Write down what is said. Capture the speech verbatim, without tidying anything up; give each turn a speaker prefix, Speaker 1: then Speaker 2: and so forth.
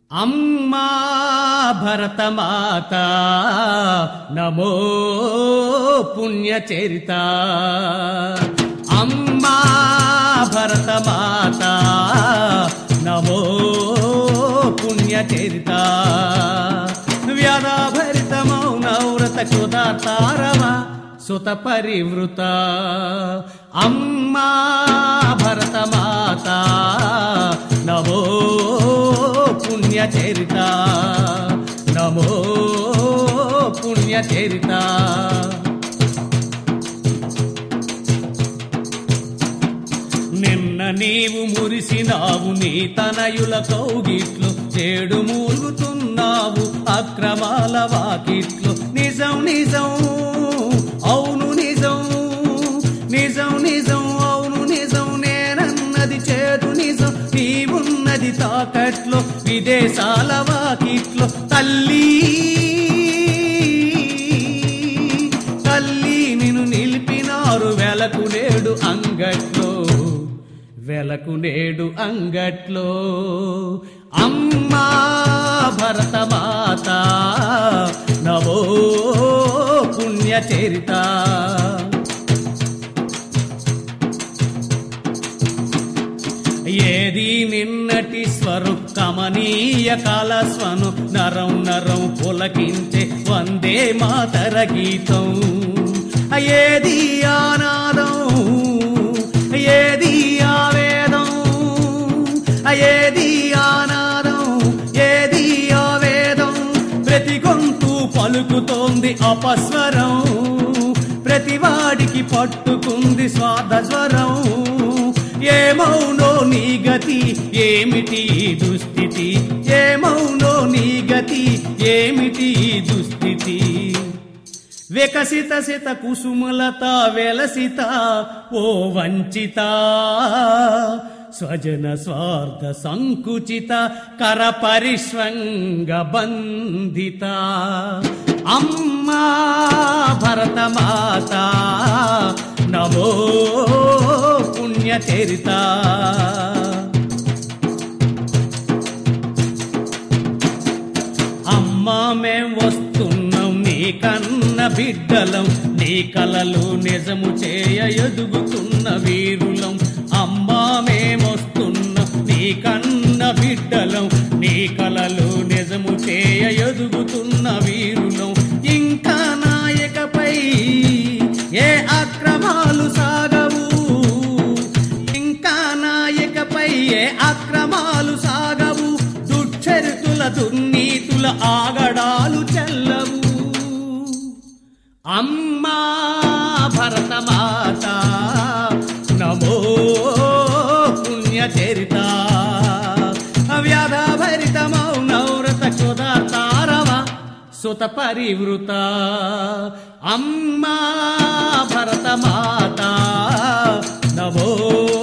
Speaker 1: అమ్మా భరతమాత నమో పుణ్యచరిత అమ్మా భరతమాత నమో పుణ్యచరిత వ్యాధాభరితమౌ నవ్రత క్షుధాతారవ సుత పరివృత అమ్మా భరతమాత నమో పుణ్యచరిత నమో పుణ్యచరిత నిన్న నీవు మురిసినావు నీ తనయుల కౌగిట్లు చెడు మూలుగుతున్నావు అక్రమాల వాకిట్లు నిజం నిజం అవును నిజం నిజం నిజం అవును నిజం నేనన్నది చేదు నిజం నీవున్నది తాకట్లో విదేశాల వాకిట్లో తల్లి తల్లి నిన్ను నిలిపినారు వెలకు నేడు అంగట్లో వెలకు నేడు అంగట్లో అమ్మా భరతమాత నమో పుణ్యచరిత ఏది నిన్నటి స్వరు కమనీయ కాలస్వను నరం నరం పులకించే వందే మాతర గీతం ఏది ఆనాదం ఏది ఆవేదం ఏది ఆనాదం ఏది ఆవేదం ప్రతి గొంతు పలుకుతోంది అపస్వరం ప్రతివాడికి పట్టుకుంది స్వార్థస్వరం ఏమౌనో నీ గతి ఏమిటి దుస్థితి ఏమౌనో నీ గతి ఏమిటి దుస్థితి వికసిత సిత కుసుమలత వెలసిత ఓ వంచిత స్వజన స్వార్థ సంకుచిత కర పరిష్వంగ బంధిత అమ్మా భరతమాత నమో పుణ్యచరిత అమ్మా మేం వస్తున్నాం నీ కన్న బిడ్డలం నీ కలలు నిజము చేయ ఎదుగుతున్న వీరులం అమ్మా మేమొస్తున్నాం నీ కన్న బిడ్డలం నీ కలలు నిజము చేయ ఎదుగుతున్న వీరులం ఇంకా నాయకపై ఏ అక్రమాలు సాగవు ఇంకా నాయకపై ఏ అక్రమాలు సాగవు దుశ్చరితుల దుర్నీతుల ఆగడాలు చెల్లవు అమ్మా భరతమాత నమో పుణ్యచరిత వ్యాధాభరితమౌ నవ్రత క్షుధాతారవ సుత పరివృత అమ్మా భరతమాత నమో